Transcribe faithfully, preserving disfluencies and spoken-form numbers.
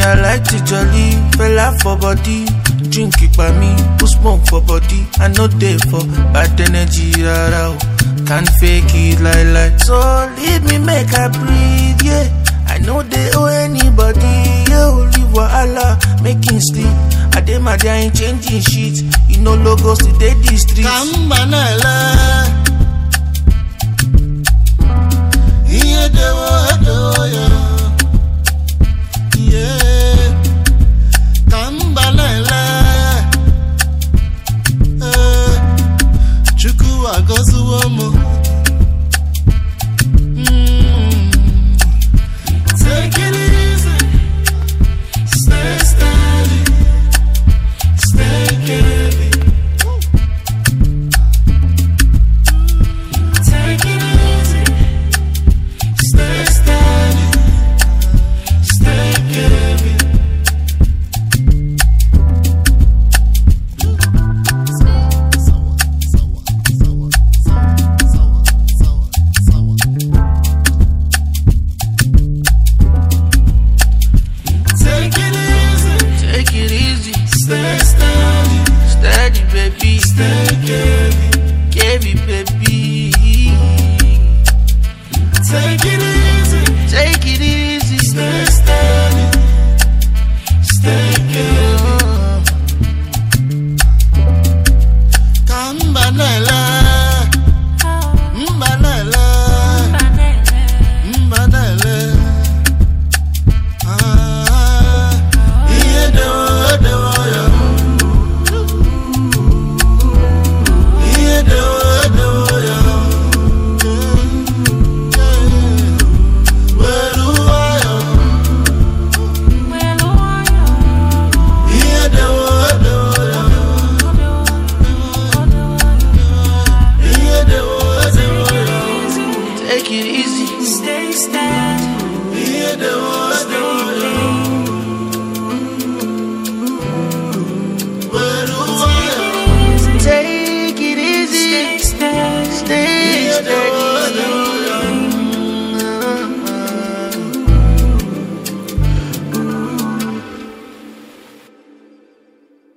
I like to jolly, fella for body. Drink it by me, put smoke for body. I know they for bad energy, rara. Can't fake it like like. So leave me make I breathe, yeah. I know they owe anybody, yo. Leave wahala, making sleep. I dey my day ain't changing shit. You know logos today the streets. Come manala, yeah, they